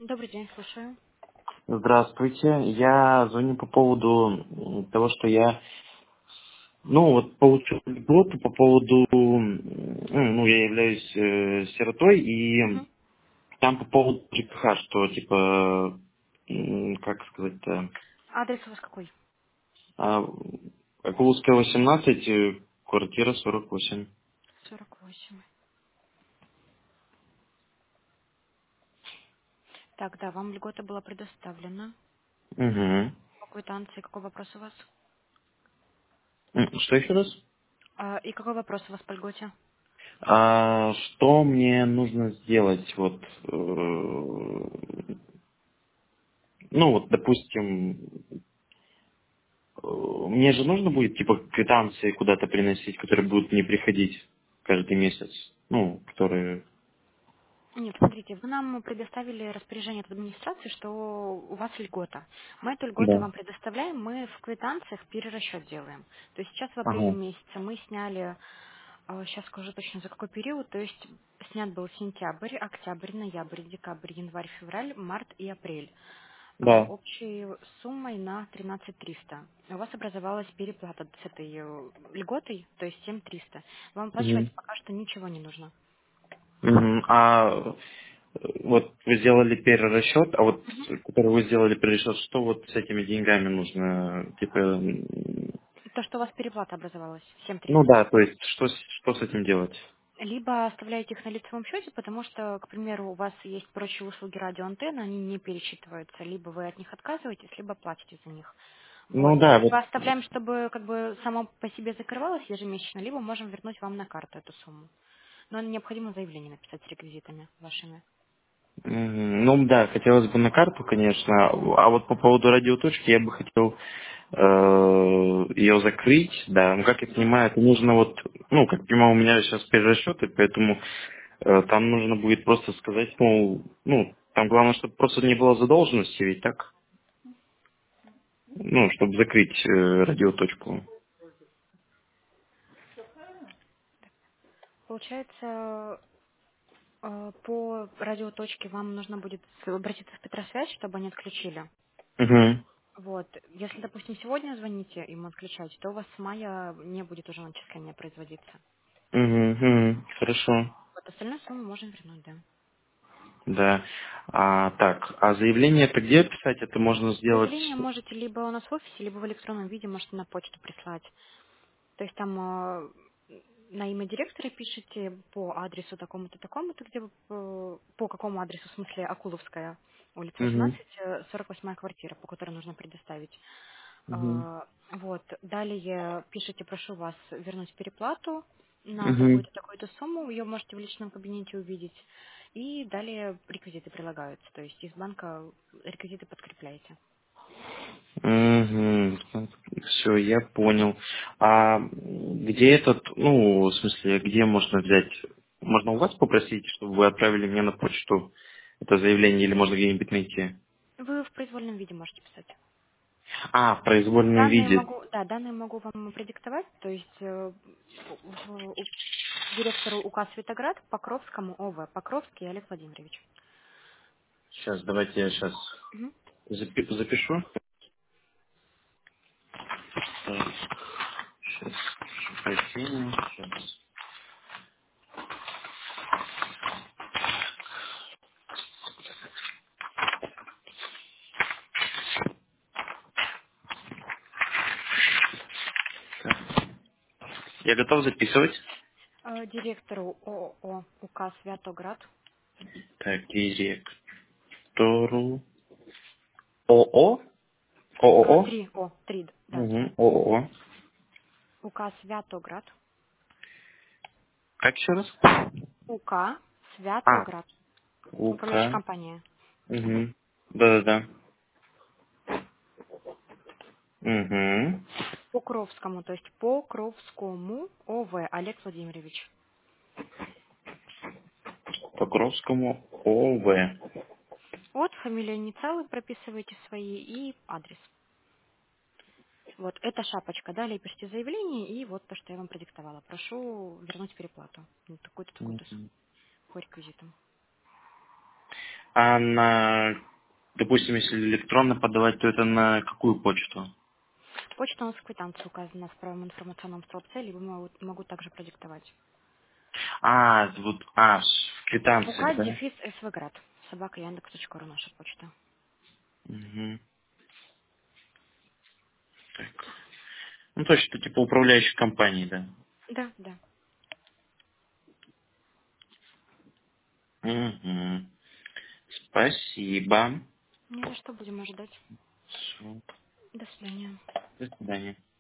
Добрый день, слушаю. Здравствуйте. Я звоню по поводу того, что я, вот получил льготу по поводу, я являюсь сиротой, и Мгм. там по поводу ЖКХ, что типа, как сказать-то, Адрес у вас какой? а, Акуловская, 18, квартира 48. 48. Так, да, вам льгота была предоставлена. Угу. По квитанции какой вопрос у вас? Что еще раз? И какой вопрос у вас по льготе? Что мне нужно сделать? Допустим, мне же нужно будет, типа, квитанции куда-то приносить, которые будут не приходить каждый месяц. Которые... Нет, смотрите, вы нам предоставили распоряжение от администрации, что у вас льгота. Мы эту льготу Да. вам предоставляем, мы в квитанциях перерасчет делаем. То есть сейчас в апреле Ага. месяце мы сняли, сейчас скажу точно за какой период, то есть снят был сентябрь, октябрь, ноябрь, декабрь, январь, февраль, март и апрель. Да. Общей суммой на 13 300. У вас образовалась переплата с этой льготой, то есть 7 300. Вам Мгм. оплачивать пока что ничего не нужно. Мгм. Вот вы сделали перерасчет, а вот который вы сделали перерасчет, что вот с этими деньгами нужно? Типа, То, что у вас переплата образовалась, 7 ну 300. да, то есть что с этим делать? Либо оставляете их на лицевом счете, потому что, к примеру, у вас есть прочие услуги радиоантенны, они не пересчитываются. Либо вы от них отказываетесь, либо платите за них. Вот. Ну да, Либо вот. оставляем, чтобы как бы само по себе закрывалось ежемесячно, либо можем вернуть вам на карту эту сумму. Но необходимо заявление написать с реквизитами вашими. Ну да, хотелось бы на карту, конечно. А вот по поводу радиоточки я бы хотел ее закрыть, да. Ну, как я понимаю, это нужно как я понимаю, у меня сейчас перерасчеты, поэтому там нужно будет просто сказать, там главное, чтобы просто не было задолженности, ведь так? Чтобы закрыть радиоточку. Получается, по радиоточке вам нужно будет обратиться в Петросвязь, чтобы они отключили. Угу. Вот. Если, допустим, сегодня звоните им отключать, то у вас с мая не будет уже начисления производиться. Угу. Хорошо. Вот остальную сумму можем вернуть, да. Да. А заявление это где писать? Это можно сделать. Заявление можете либо у нас в офисе, либо в электронном виде можете на почту прислать. То есть там на имя директора пишите по адресу такому-то, такому-то, где вы, по какому адресу, в смысле, Акуловская, улица Угу. 18, 48 квартира, по которой нужно предоставить. Угу. Вот. Далее пишите, прошу вас вернуть переплату на Угу. такую-то, такую-то сумму, ее можете в личном кабинете увидеть. И далее реквизиты прилагаются, то есть из банка реквизиты подкрепляете. Угу. Все, я понял. А где в смысле, где можно взять? Можно у вас попросить, чтобы вы отправили мне на почту это заявление, или можно где-нибудь найти? Вы в произвольном виде можете писать. В произвольном виде. Данные могу вам продиктовать, то есть директору УК Светоград, Покровскому ОВ, Покровский Олег Владимирович. Сейчас, давайте я сейчас Мгм. запишу. Сейчас. Я готов записывать. Директору ООО УК Святоград. Так, директору ООО? ООО? Три, да. Угу. ООО. УК Святоград. Как еще раз? УК А, Святоград. УК. Управляющая компания. Угу. Да-да-да. Угу. Покровскому, то есть Покровскому ОВ Олег Владимирович. Покровскому ОВ. Вот, фамилия, инициалы прописываете свои и адрес. Вот, это шапочка. Далее пишите заявление и вот то, что я вам продиктовала. Прошу вернуть переплату. Ну, такую-то, такую-то сумму по реквизитам. А допустим, если электронно подавать, то это на какую почту? Почта у нас в квитанции указана в правом информационном столбце, либо могу также продиктовать. В квитанциях, УК да? дефис СВГрад. Собака Яндекс.ру наша почта. Мгм. Так. Ну, то есть, это типа управляющей компании, да? Да, да. Мгм. Спасибо. Не за что будем ожидать. Всё. До свидания. До свидания.